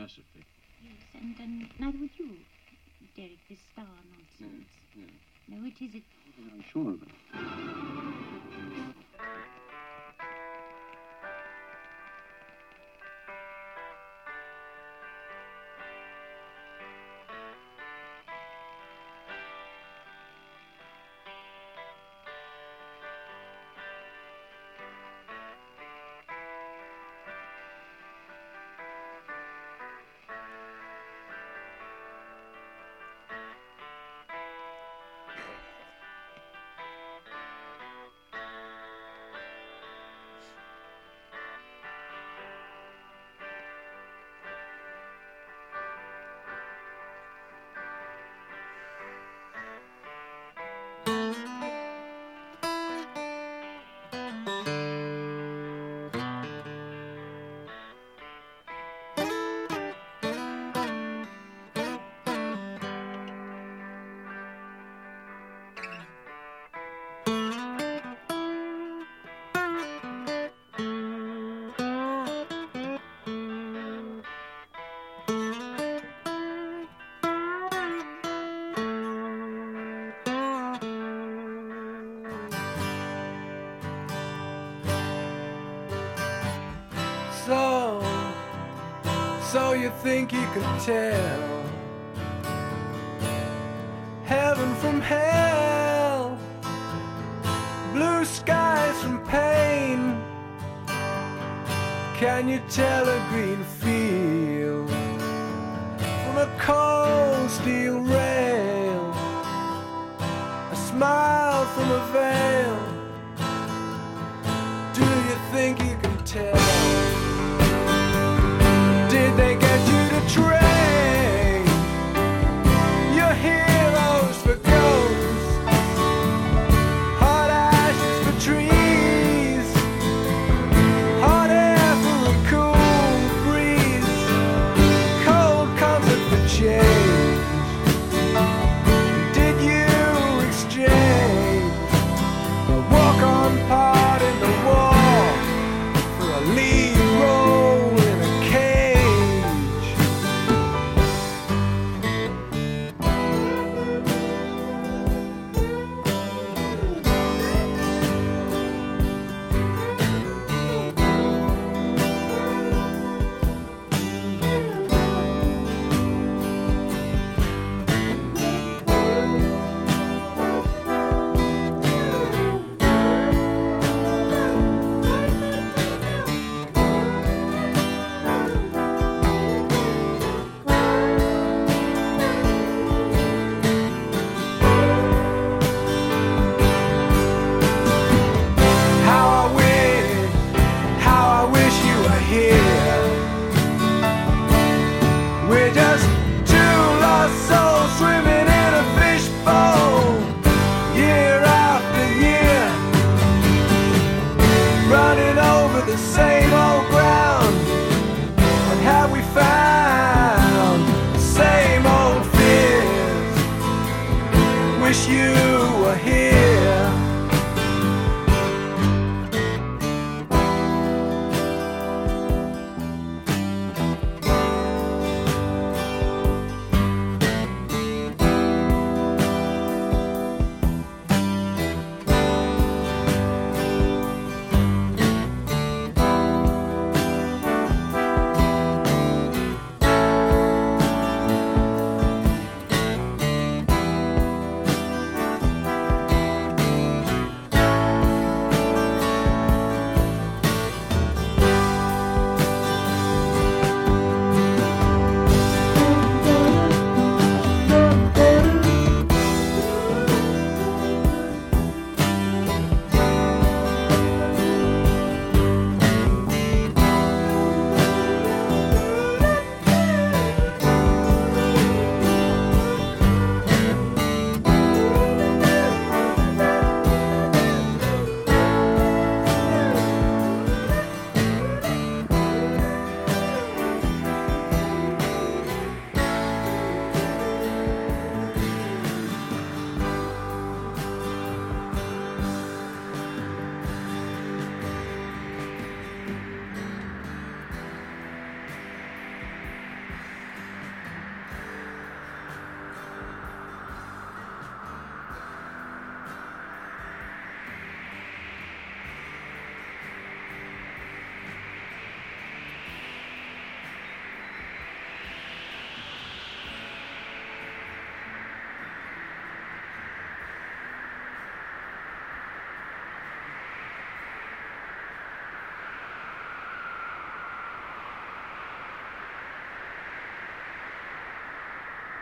philosophy. Yes, and neither would you, Derek, this star nonsense. No. No, it isn't. I'm sure of it. So you think you can tell heaven from hell, blue skies from pain? Can you tell a green field from a cold steel rail, a smile from a veil? Do you think you can tell? Did they get you to train your heroes for ghosts, hot ashes for trees, hot air for a cool breeze, cold comfort for change? Did you exchange a walk-on part in the war for a lead role in a cage? How I wish you were here. We're just two lost souls swimming in a fishbowl, year after year, running over the same